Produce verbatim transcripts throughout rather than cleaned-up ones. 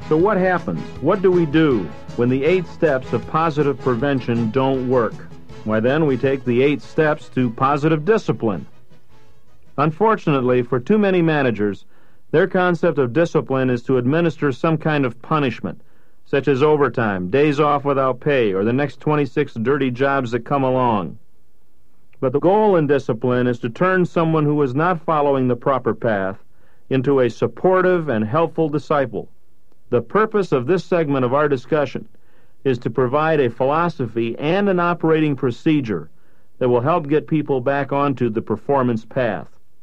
So what happens? What do we do when the eight steps of positive prevention don't work? Why, then we take the eight steps to positive discipline. Unfortunately, for too many managers, their concept of discipline is to administer some kind of punishment, such as overtime, days off without pay, or the next twenty-six dirty jobs that come along. But the goal in discipline is to turn someone who is not following the proper path into a supportive and helpful disciple. The purpose of this segment of our discussion is to provide a philosophy and an operating procedure that will help get people back onto the performance path.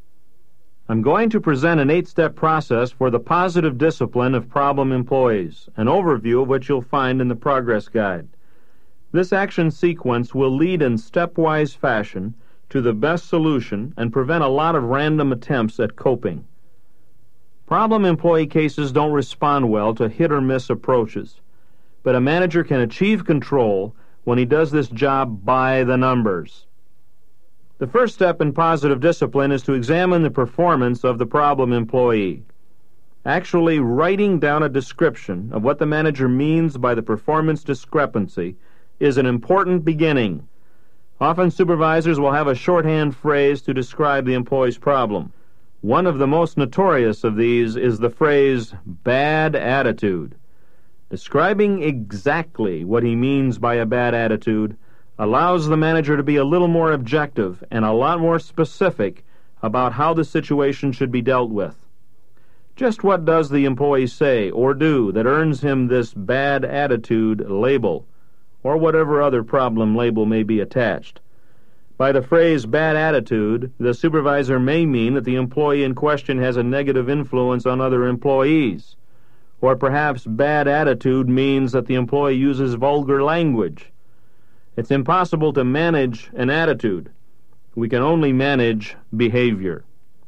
I'm going to present an eight-step process for the positive discipline of problem employees, an overview of which you'll find in the Progress Guide. This action sequence will lead in stepwise fashion to the best solution and prevent a lot of random attempts at coping. Problem employee cases don't respond well to hit-or-miss approaches, but a manager can achieve control when he does this job by the numbers. The first step in positive discipline is to examine the performance of the problem employee. Actually, writing down a description of what the manager means by the performance discrepancy is an important beginning. Often supervisors will have a shorthand phrase to describe the employee's problem. One of the most notorious of these is the phrase, bad attitude. Describing exactly what he means by a bad attitude allows the manager to be a little more objective and a lot more specific about how the situation should be dealt with. Just what does the employee say or do that earns him this bad attitude label, or whatever other problem label may be attached? By the phrase bad attitude, the supervisor may mean that the employee in question has a negative influence on other employees, or perhaps bad attitude means that the employee uses vulgar language. It's impossible to manage an attitude. We can only manage behavior.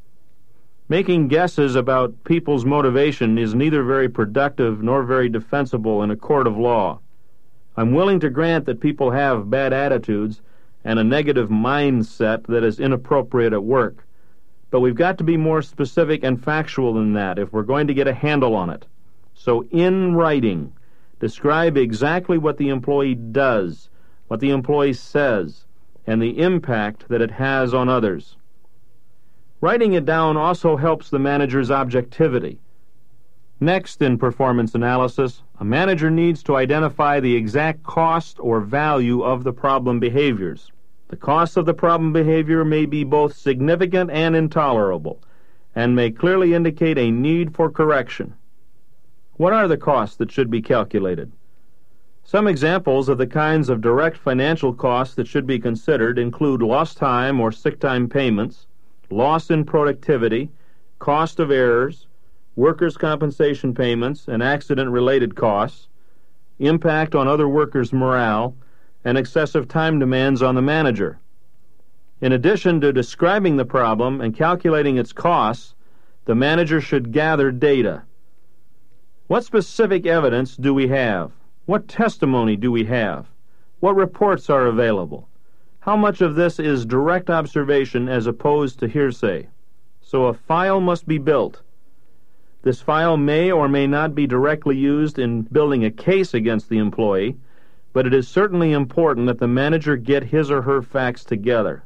Making guesses about people's motivation is neither very productive nor very defensible in a court of law. I'm willing to grant that people have bad attitudes and a negative mindset that is inappropriate at work, but we've got to be more specific and factual than that if we're going to get a handle on it. So in writing, describe exactly what the employee does, what the employee says, and the impact that it has on others. Writing it down also helps the manager's objectivity. Next, in performance analysis, a manager needs to identify the exact cost or value of the problem behaviors. The cost of the problem behavior may be both significant and intolerable, and may clearly indicate a need for correction. What are the costs that should be calculated? Some examples of the kinds of direct financial costs that should be considered include lost time or sick time payments, loss in productivity, cost of errors, workers' compensation payments and accident-related costs, impact on other workers' morale, and excessive time demands on the manager. In addition to describing the problem and calculating its costs, the manager should gather data. What specific evidence do we have? What testimony do we have? What reports are available? How much of this is direct observation as opposed to hearsay? So a file must be built. This file may or may not be directly used in building a case against the employee, but it is certainly important that the manager get his or her facts together.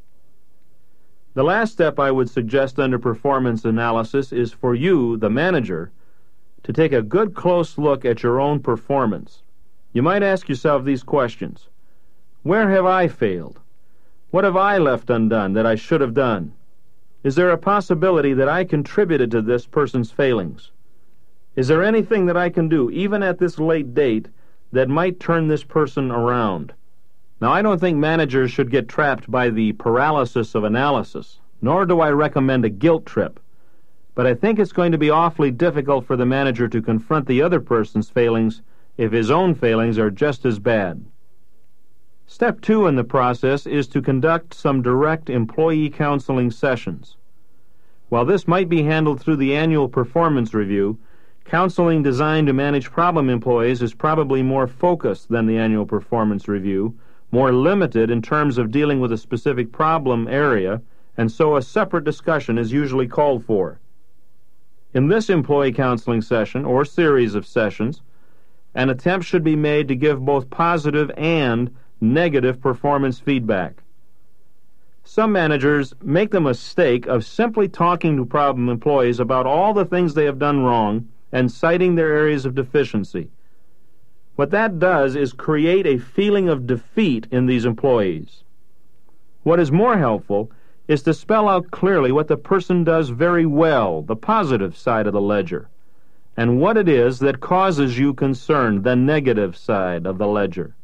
The last step I would suggest under performance analysis is for you, the manager, to take a good close look at your own performance. You might ask yourself these questions. Where have I failed? What have I left undone that I should have done? Is there a possibility that I contributed to this person's failings? Is there anything that I can do, even at this late date, that might turn this person around? Now, I don't think managers should get trapped by the paralysis of analysis, nor do I recommend a guilt trip. But I think it's going to be awfully difficult for the manager to confront the other person's failings if his own failings are just as bad. Step two in the process is to conduct some direct employee counseling sessions. While this might be handled through the annual performance review, counseling designed to manage problem employees is probably more focused than the annual performance review, more limited in terms of dealing with a specific problem area, and so a separate discussion is usually called for. In this employee counseling session, or series of sessions, an attempt should be made to give both positive and negative performance feedback. Some managers make the mistake of simply talking to problem employees about all the things they have done wrong and citing their areas of deficiency. What that does is create a feeling of defeat in these employees. What is more helpful is to spell out clearly what the person does very well, the positive side of the ledger, and what it is that causes you concern, the negative side of the ledger.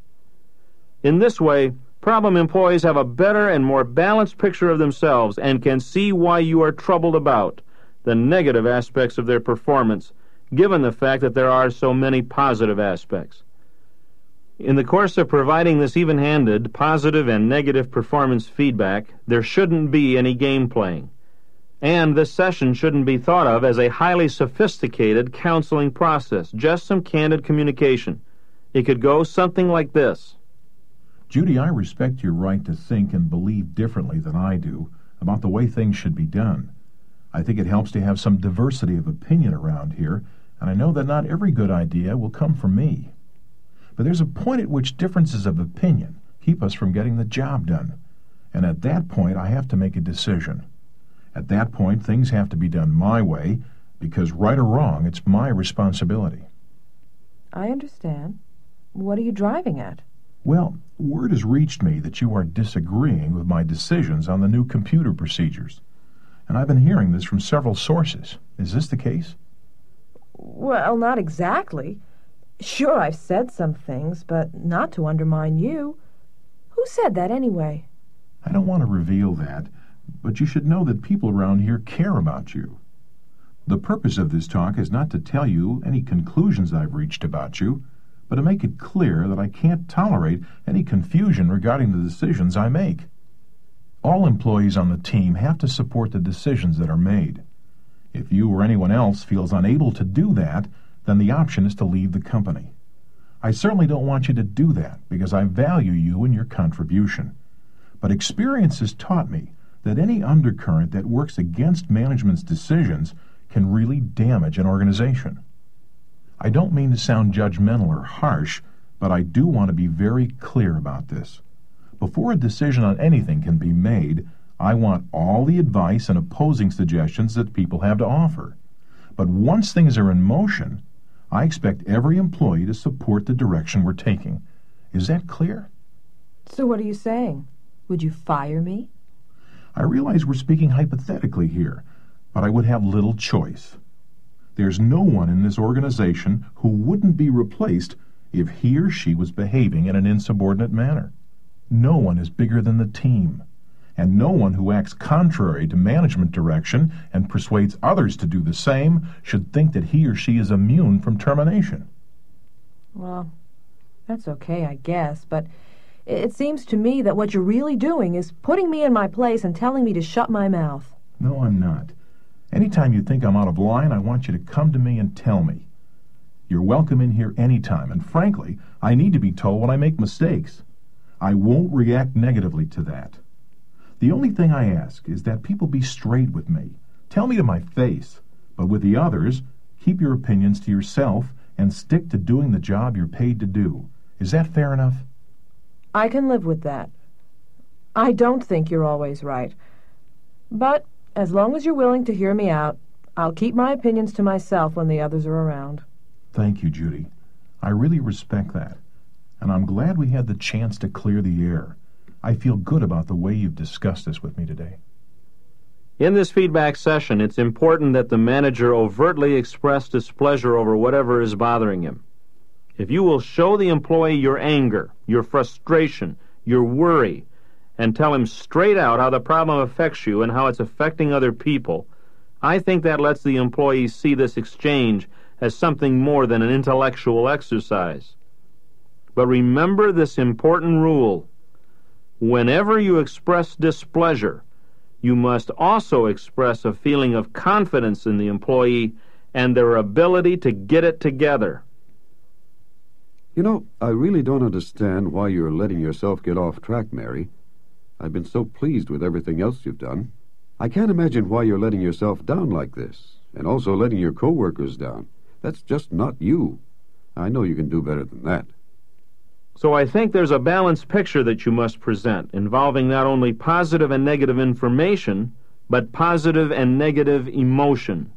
In this way, problem employees have a better and more balanced picture of themselves and can see why you are troubled about the negative aspects of their performance, given the fact that there are so many positive aspects. In the course of providing this even-handed, positive and negative performance feedback, there shouldn't be any game playing. And this session shouldn't be thought of as a highly sophisticated counseling process, just some candid communication. It could go something like this. Judy, I respect your right to think and believe differently than I do about the way things should be done. I think it helps to have some diversity of opinion around here, and I know that not every good idea will come from me. But there's a point at which differences of opinion keep us from getting the job done, and at that point I have to make a decision. At that point, things have to be done my way, because right or wrong, it's my responsibility. I understand. What are you driving at? Well, word has reached me that you are disagreeing with my decisions on the new computer procedures, and I've been hearing this from several sources. Is this the case? Well, not exactly. Sure, I've said some things, but not to undermine you. Who said that anyway? I don't want to reveal that, but you should know that people around here care about you. The purpose of this talk is not to tell you any conclusions I've reached about you, but to make it clear that I can't tolerate any confusion regarding the decisions I make. All employees on the team have to support the decisions that are made. If you or anyone else feels unable to do that, then the option is to leave the company. I certainly don't want you to do that because I value you and your contribution. But experience has taught me that any undercurrent that works against management's decisions can really damage an organization. I don't mean to sound judgmental or harsh, but I do want to be very clear about this. Before a decision on anything can be made, I want all the advice and opposing suggestions that people have to offer. But once things are in motion, I expect every employee to support the direction we're taking. Is that clear? So what are you saying? Would you fire me? I realize we're speaking hypothetically here, but I would have little choice. There's no one in this organization who wouldn't be replaced if he or she was behaving in an insubordinate manner. No one is bigger than the team, and no one who acts contrary to management direction and persuades others to do the same should think that he or she is immune from termination. Well, that's okay, I guess, but it seems to me that what you're really doing is putting me in my place and telling me to shut my mouth. No, I'm not. Anytime you think I'm out of line, I want you to come to me and tell me. You're welcome in here anytime, and frankly, I need to be told when I make mistakes. I won't react negatively to that. The only thing I ask is that people be straight with me. Tell me to my face, but with the others, keep your opinions to yourself and stick to doing the job you're paid to do. Is that fair enough? I can live with that. I don't think you're always right. But as long as you're willing to hear me out, I'll keep my opinions to myself when the others are around. Thank you, Judy. I really respect that. And I'm glad we had the chance to clear the air. I feel good about the way you've discussed this with me today. In this feedback session, it's important that the manager overtly express displeasure over whatever is bothering him. If you will show the employee your anger, your frustration, your worry, and tell him straight out how the problem affects you and how it's affecting other people, I think that lets the employee see this exchange as something more than an intellectual exercise. But remember this important rule. Whenever you express displeasure, you must also express a feeling of confidence in the employee and their ability to get it together. You know, I really don't understand why you're letting yourself get off track, Mary. I've been so pleased with everything else you've done. I can't imagine why you're letting yourself down like this. and also letting your co-workers down. That's just not you. I know you can do better than that. So I think there's a balanced picture that you must present, involving not only positive and negative information, but positive and negative emotion.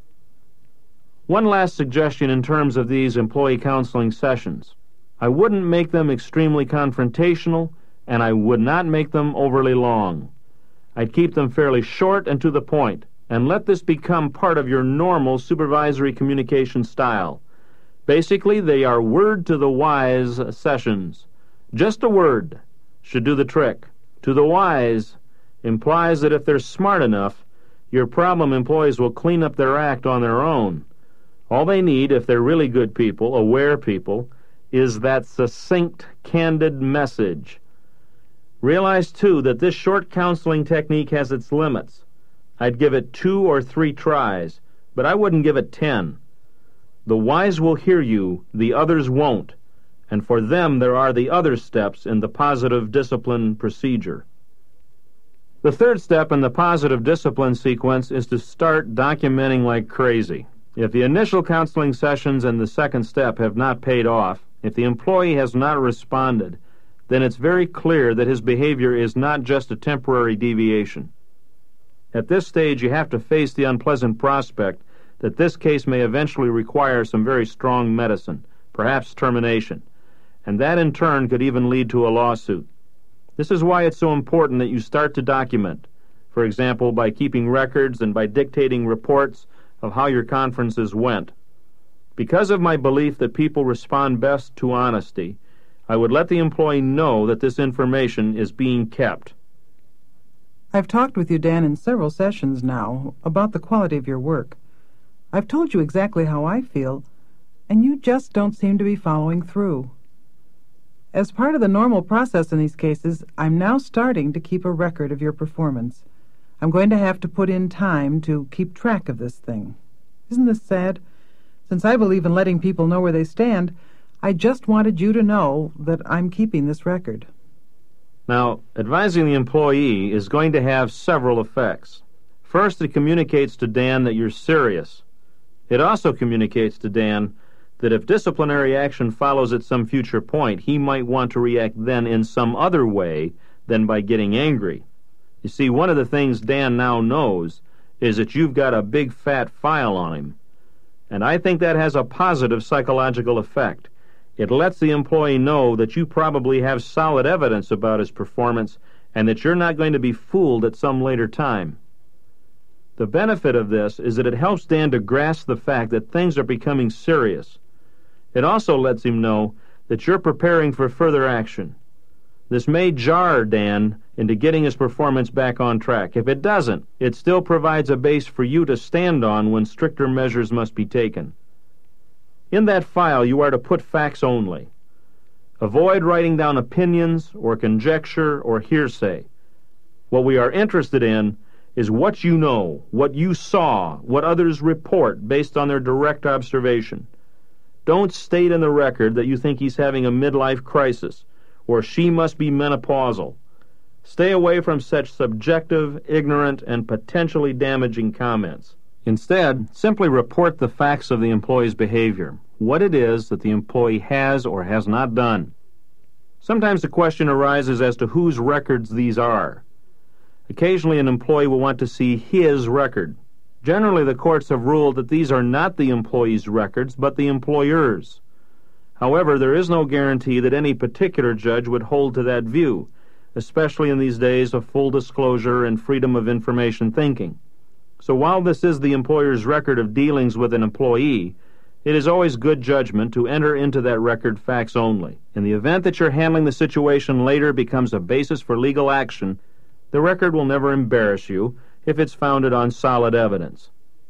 One last suggestion in terms of these employee counseling sessions. I wouldn't make them extremely confrontational, and I would not make them overly long. I'd keep them fairly short and to the point, and let this become part of your normal supervisory communication style. Basically, they are word-to-the-wise sessions. Just a word should do the trick. To the wise implies that if they're smart enough, your problem employees will clean up their act on their own. All they need, if they're really good people, aware people, is that succinct, candid message. Realize, too, that this short counseling technique has its limits. I'd give it two or three tries, but I wouldn't give it ten. The wise will hear you, the others won't, and for them there are the other steps in the positive discipline procedure. The third step in the positive discipline sequence is to start documenting like crazy. If the initial counseling sessions and the second step have not paid off, if the employee has not responded, then it's very clear that his behavior is not just a temporary deviation. At this stage, you have to face the unpleasant prospect that this case may eventually require some very strong medicine, perhaps termination, and that in turn could even lead to a lawsuit. This is why it's so important that you start to document, for example, by keeping records and by dictating reports of how your conferences went. Because of my belief that people respond best to honesty, I would let the employee know that this information is being kept. I've talked with you, Dan, in several sessions now about the quality of your work. I've told you exactly how I feel, and you just don't seem to be following through. As part of the normal process in these cases, I'm now starting to keep a record of your performance. I'm going to have to put in time to keep track of this thing. Isn't this sad? Since I believe in letting people know where they stand, I just wanted you to know that I'm keeping this record. Now, advising the employee is going to have several effects. First, it communicates to Dan that you're serious. It also communicates to Dan that if disciplinary action follows at some future point, he might want to react then in some other way than by getting angry. You see, one of the things Dan now knows is that you've got a big fat file on him. And I think that has a positive psychological effect. It lets the employee know that you probably have solid evidence about his performance and that you're not going to be fooled at some later time. The benefit of this is that it helps Dan to grasp the fact that things are becoming serious. It also lets him know that you're preparing for further action. This may jar Dan into getting his performance back on track. If it doesn't, it still provides a base for you to stand on when stricter measures must be taken. In that file, you are to put facts only. Avoid writing down opinions or conjecture or hearsay. What we are interested in is what you know, what you saw, what others report based on their direct observation. Don't state in the record that you think he's having a midlife crisis or she must be menopausal. Stay away from such subjective, ignorant, and potentially damaging comments. Instead, simply report the facts of the employee's behavior, what it is that the employee has or has not done. Sometimes the question arises as to whose records these are. Occasionally an employee will want to see his record. Generally, the courts have ruled that these are not the employee's records, but the employer's. However, there is no guarantee that any particular judge would hold to that view, especially in these days of full disclosure and freedom of information thinking. So while this is the employer's record of dealings with an employee, it is always good judgment to enter into that record facts only. In the event that your handling the situation later becomes a basis for legal action, the record will never embarrass you if it's founded on solid evidence.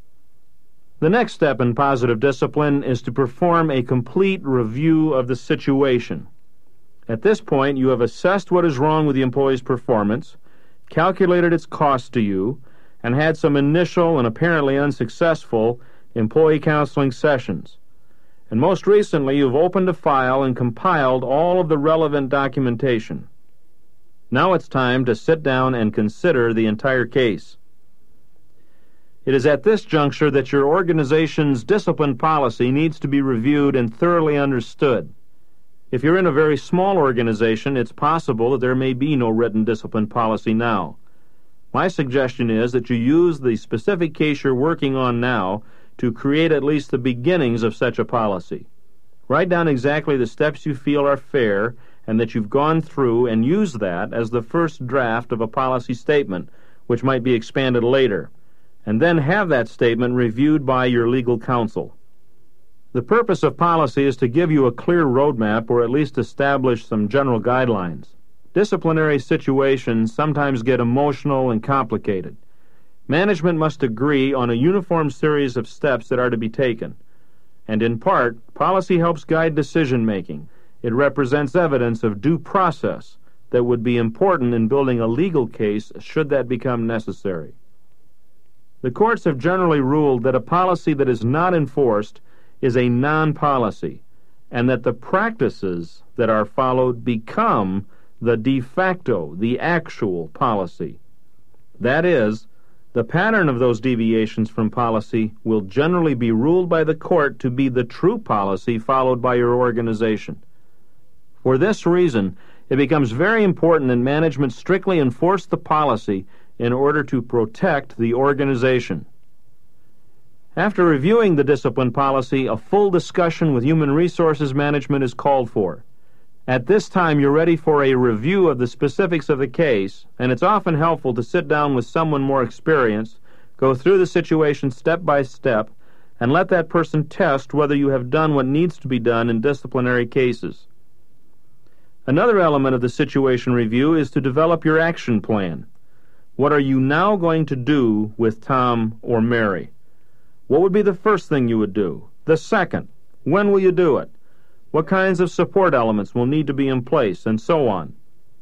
The next step in positive discipline is to perform a complete review of the situation. At this point, you have assessed what is wrong with the employee's performance, calculated its cost to you, and had some initial and apparently unsuccessful employee counseling sessions. And most recently, you've opened a file and compiled all of the relevant documentation. Now it's time to sit down and consider the entire case. It is at this juncture that your organization's discipline policy needs to be reviewed and thoroughly understood. If you're in a very small organization, it's possible that there may be no written discipline policy now. My suggestion is that you use the specific case you're working on now to create at least the beginnings of such a policy. Write down exactly the steps you feel are fair and that you've gone through, and use that as the first draft of a policy statement, which might be expanded later, and then have that statement reviewed by your legal counsel. The purpose of policy is to give you a clear roadmap or at least establish some general guidelines. Disciplinary situations sometimes get emotional and complicated. Management must agree on a uniform series of steps that are to be taken. And in part, policy helps guide decision-making. It represents evidence of due process that would be important in building a legal case should that become necessary. The courts have generally ruled that a policy that is not enforced is a non-policy, and that the practices that are followed become the de facto, the actual policy. That is, the pattern of those deviations from policy will generally be ruled by the court to be the true policy followed by your organization. For this reason, it becomes very important that management strictly enforce the policy in order to protect the organization. After reviewing the discipline policy, a full discussion with Human Resources Management is called for. At this time, you're ready for a review of the specifics of the case, and it's often helpful to sit down with someone more experienced, go through the situation step by step, and let that person test whether you have done what needs to be done in disciplinary cases. Another element of the situation review is to develop your action plan. What are you now going to do with Tom or Mary? What would be the first thing you would do? The second? When will you do it? What kinds of support elements will need to be in place, and so on.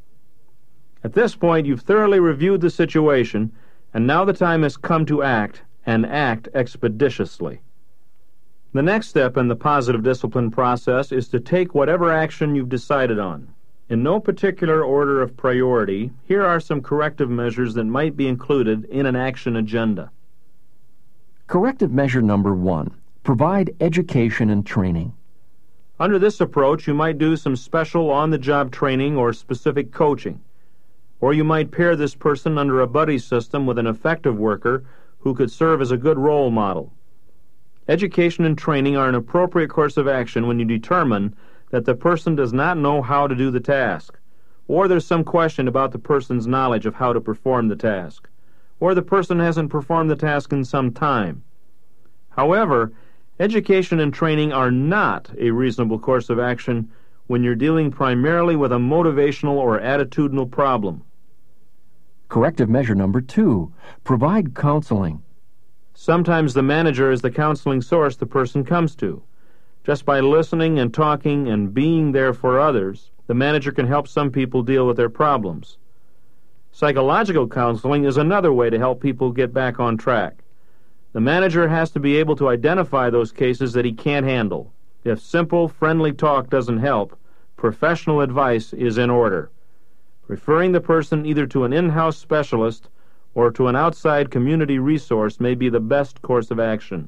At this point, you've thoroughly reviewed the situation, and now the time has come to act, and act expeditiously. The next step in the positive discipline process is to take whatever action you've decided on. In no particular order of priority, here are some corrective measures that might be included in an action agenda. Corrective measure number one, provide education and training. Under this approach, you might do some special on-the-job training or specific coaching. Or you might pair this person under a buddy system with an effective worker who could serve as a good role model. Education and training are an appropriate course of action when you determine that the person does not know how to do the task, or there's some question about the person's knowledge of how to perform the task, or the person hasn't performed the task in some time. However, education and training are not a reasonable course of action when you're dealing primarily with a motivational or attitudinal problem. Corrective measure number two, provide counseling. Sometimes the manager is the counseling source the person comes to. Just by listening and talking and being there for others, the manager can help some people deal with their problems. Psychological counseling is another way to help people get back on track. The manager has to be able to identify those cases that he can't handle. If simple, friendly talk doesn't help, professional advice is in order. Referring the person either to an in-house specialist or to an outside community resource may be the best course of action.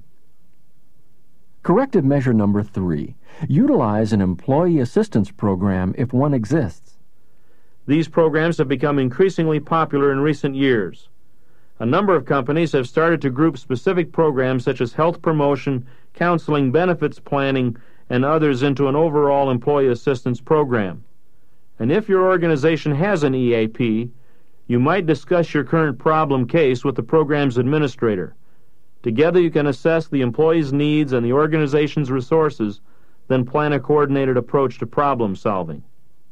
Corrective measure number three, utilize an employee assistance program if one exists. These programs have become increasingly popular in recent years. A number of companies have started to group specific programs such as health promotion, counseling, benefits planning, and others into an overall employee assistance program. And if your organization has an E A P, you might discuss your current problem case with the program's administrator. Together you can assess the employee's needs and the organization's resources, then plan a coordinated approach to problem solving.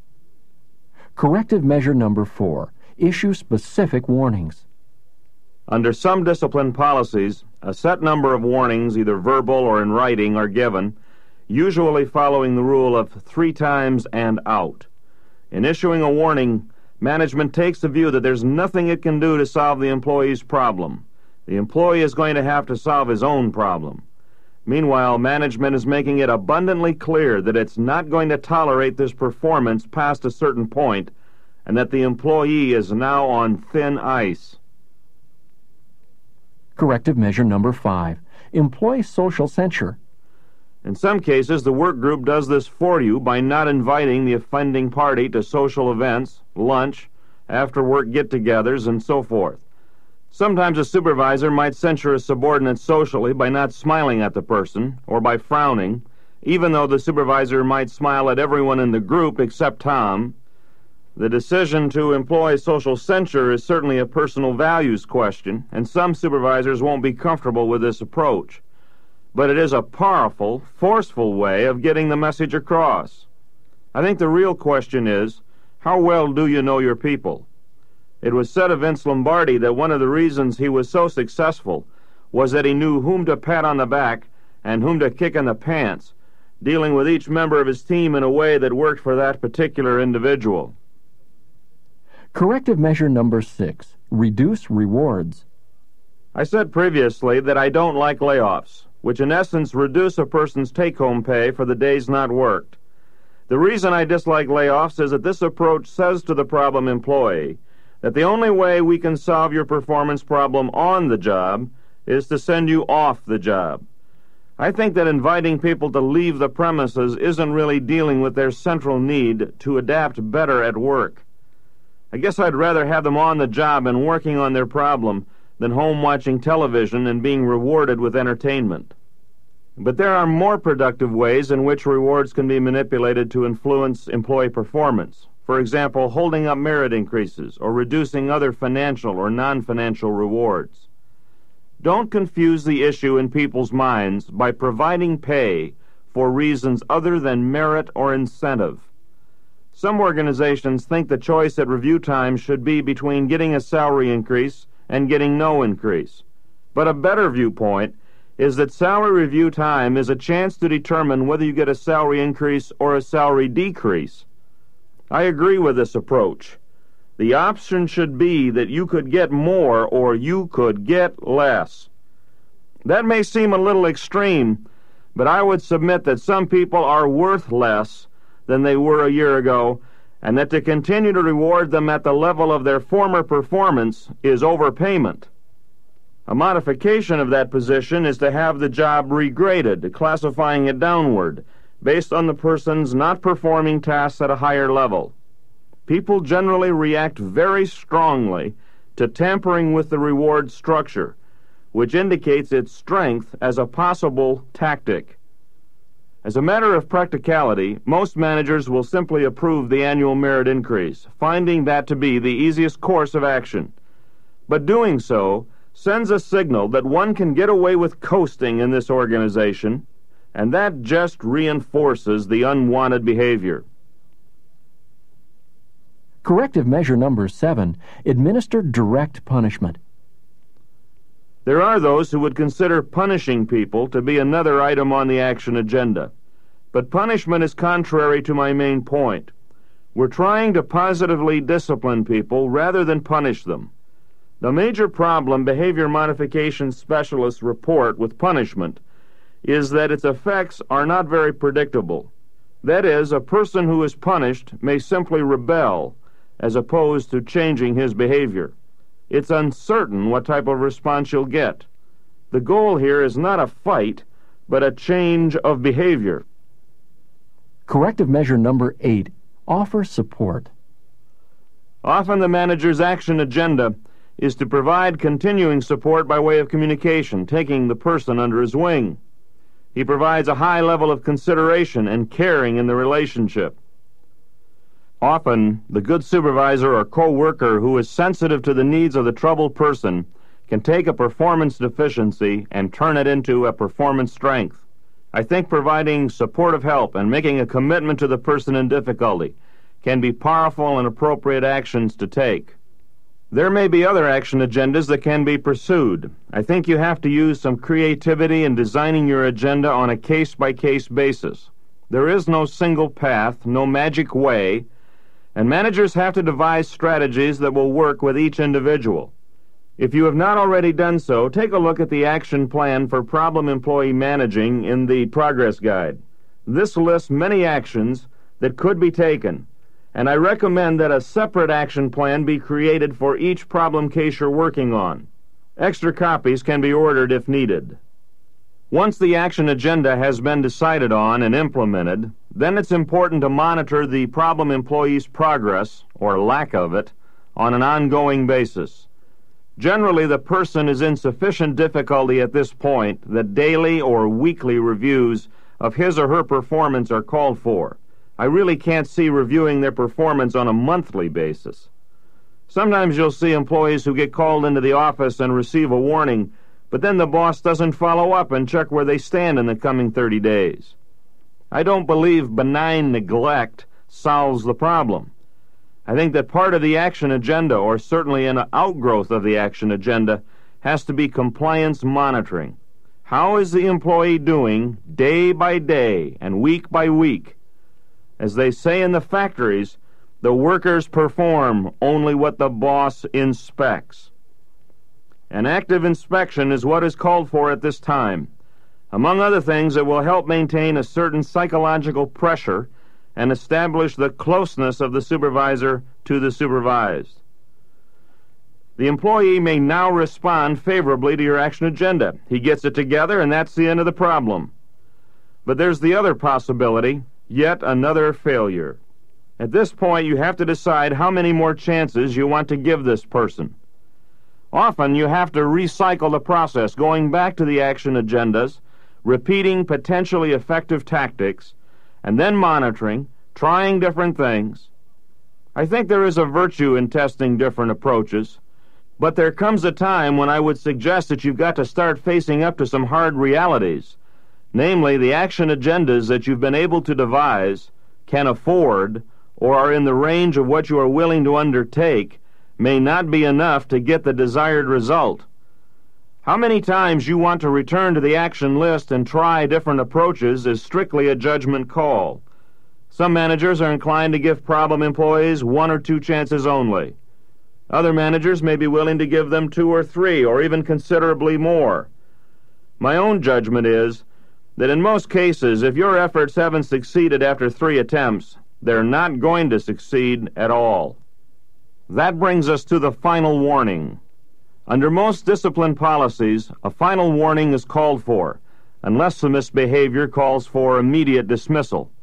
Corrective measure number four, issue specific warnings. Under some discipline policies, a set number of warnings, either verbal or in writing, are given, usually following the rule of three times and out. In issuing a warning, management takes the view that there's nothing it can do to solve the employee's problem. The employee is going to have to solve his own problem. Meanwhile, management is making it abundantly clear that it's not going to tolerate this performance past a certain point, and that the employee is now on thin ice. Corrective measure number five. Employ social censure. In some cases, the work group does this for you by not inviting the offending party to social events, lunch, after-work get-togethers, and so forth. Sometimes a supervisor might censure a subordinate socially by not smiling at the person, or by frowning, even though the supervisor might smile at everyone in the group except Tom. The decision to employ social censure is certainly a personal values question, and some supervisors won't be comfortable with this approach. But it is a powerful, forceful way of getting the message across. I think the real question is, how well do you know your people? It was said of Vince Lombardi that one of the reasons he was so successful was that he knew whom to pat on the back and whom to kick in the pants, dealing with each member of his team in a way that worked for that particular individual. Corrective measure number six. Reduce rewards. I said previously that I don't like layoffs, which in essence reduce a person's take-home pay for the days not worked. The reason I dislike layoffs is that this approach says to the problem employee that the only way we can solve your performance problem on the job is to send you off the job. I think that inviting people to leave the premises isn't really dealing with their central need to adapt better at work. I guess I'd rather have them on the job and working on their problem than home watching television and being rewarded with entertainment. But there are more productive ways in which rewards can be manipulated to influence employee performance. For example, holding up merit increases or reducing other financial or non-financial rewards. Don't confuse the issue in people's minds by providing pay for reasons other than merit or incentive. Some organizations think the choice at review time should be between getting a salary increase and getting no increase. But a better viewpoint is that salary review time is a chance to determine whether you get a salary increase or a salary decrease. I agree with this approach. The option should be that you could get more or you could get less. That may seem a little extreme, but I would submit that some people are worth less than they were a year ago, and that to continue to reward them at the level of their former performance is overpayment. A modification of that position is to have the job regraded, classifying it downward, based on the person's not performing tasks at a higher level. People generally react very strongly to tampering with the reward structure, which indicates its strength as a possible tactic. As a matter of practicality, most managers will simply approve the annual merit increase, finding that to be the easiest course of action. But doing so sends a signal that one can get away with coasting in this organization, and that just reinforces the unwanted behavior. Corrective measure number seven. Administer direct punishment. There are those who would consider punishing people to be another item on the action agenda. But punishment is contrary to my main point. We're trying to positively discipline people rather than punish them. The major problem behavior modification specialists report with punishment is that its effects are not very predictable. That is, a person who is punished may simply rebel as opposed to changing his behavior. It's uncertain what type of response you'll get. The goal here is not a fight, but a change of behavior. Corrective measure number eight. Offer support. Often the manager's action agenda is to provide continuing support by way of communication, taking the person under his wing. He provides a high level of consideration and caring in the relationship. Often, the good supervisor or co-worker who is sensitive to the needs of the troubled person can take a performance deficiency and turn it into a performance strength. I think providing supportive help and making a commitment to the person in difficulty can be powerful and appropriate actions to take. There may be other action agendas that can be pursued. I think you have to use some creativity in designing your agenda on a case-by-case basis. There is no single path, no magic way, and managers have to devise strategies that will work with each individual. If you have not already done so, take a look at the action plan for problem employee managing in the Progress Guide. This lists many actions that could be taken, and I recommend that a separate action plan be created for each problem case you're working on. Extra copies can be ordered if needed. Once the action agenda has been decided on and implemented, then it's important to monitor the problem employee's progress, or lack of it, on an ongoing basis. Generally, the person is in sufficient difficulty at this point that daily or weekly reviews of his or her performance are called for. I really can't see reviewing their performance on a monthly basis. Sometimes you'll see employees who get called into the office and receive a warning, but then the boss doesn't follow up and check where they stand in the coming thirty days. I don't believe benign neglect solves the problem. I think that part of the action agenda, or certainly an outgrowth of the action agenda, has to be compliance monitoring. How is the employee doing day by day and week by week? As they say in the factories, the workers perform only what the boss inspects. An active inspection is what is called for at this time. Among other things, it will help maintain a certain psychological pressure and establish the closeness of the supervisor to the supervised. The employee may now respond favorably to your action agenda. He gets it together, and that's the end of the problem. But there's the other possibility, yet another failure. At this point, you have to decide how many more chances you want to give this person. Often you have to recycle the process, going back to the action agendas, repeating potentially effective tactics, and then monitoring, trying different things. I think there is a virtue in testing different approaches, but there comes a time when I would suggest that you've got to start facing up to some hard realities, namely the action agendas that you've been able to devise, can afford, or are in the range of what you are willing to undertake, may not be enough to get the desired result. How many times you want to return to the action list and try different approaches is strictly a judgment call. Some managers are inclined to give problem employees one or two chances only. Other managers may be willing to give them two or three, or even considerably more. My own judgment is that in most cases, if your efforts haven't succeeded after three attempts, they're not going to succeed at all. That brings us to the final warning. Under most discipline policies, a final warning is called for, unless the misbehavior calls for immediate dismissal.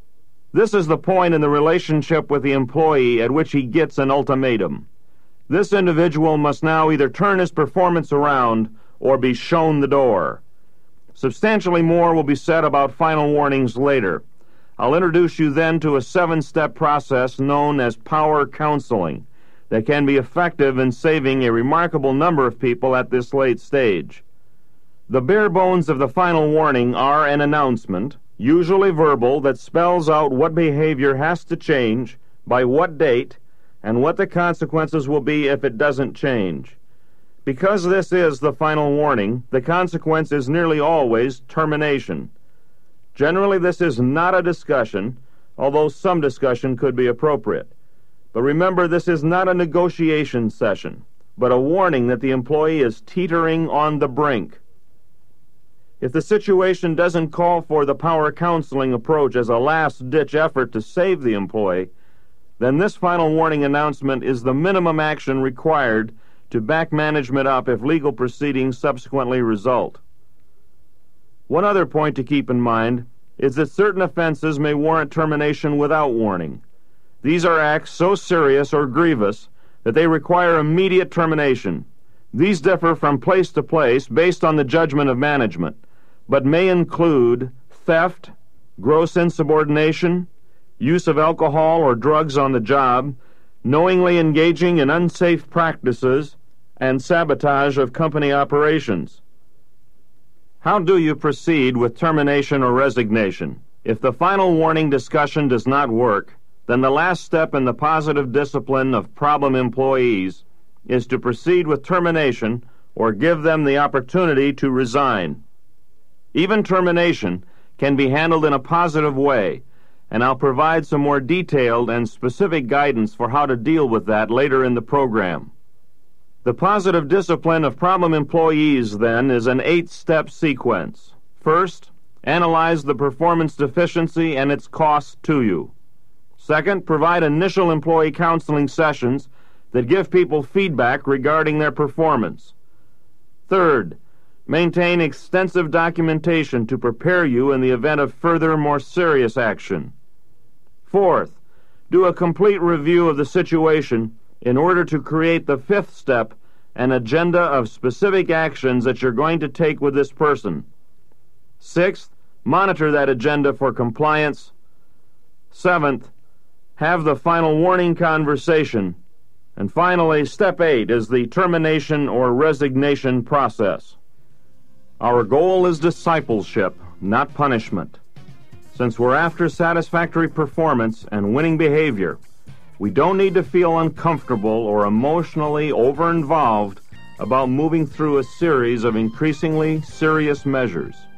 This is the point in the relationship with the employee at which he gets an ultimatum. This individual must now either turn his performance around or be shown the door. Substantially more will be said about final warnings later. I'll introduce you then to a seven-step process known as power counseling that can be effective in saving a remarkable number of people at this late stage. The bare bones of the final warning are an announcement, usually verbal, that spells out what behavior has to change, by what date, and what the consequences will be if it doesn't change. Because this is the final warning, the consequence is nearly always termination. Generally, this is not a discussion, although some discussion could be appropriate. But remember, this is not a negotiation session, but a warning that the employee is teetering on the brink. If the situation doesn't call for the power counseling approach as a last-ditch effort to save the employee, then this final warning announcement is the minimum action required to back management up if legal proceedings subsequently result. One other point to keep in mind is that certain offenses may warrant termination without warning. These are acts so serious or grievous that they require immediate termination. These differ from place to place based on the judgment of management, but may include theft, gross insubordination, use of alcohol or drugs on the job, knowingly engaging in unsafe practices, and sabotage of company operations. How do you proceed with termination or resignation? If the final warning discussion does not work, then the last step in the positive discipline of problem employees is to proceed with termination or give them the opportunity to resign. Even termination can be handled in a positive way, and I'll provide some more detailed and specific guidance for how to deal with that later in the program. The positive discipline of problem employees, then, is an eight-step sequence. First, analyze the performance deficiency and its cost to you. Second, provide initial employee counseling sessions that give people feedback regarding their performance. Third, maintain extensive documentation to prepare you in the event of further, more serious action. Fourth, do a complete review of the situation in order to create the fifth step, an agenda of specific actions that you're going to take with this person. Sixth, monitor that agenda for compliance. Seventh, have the final warning conversation. And finally, step eight is the termination or resignation process. Our goal is discipleship, not punishment. Since we're after satisfactory performance and winning behavior, we don't need to feel uncomfortable or emotionally over-involved about moving through a series of increasingly serious measures.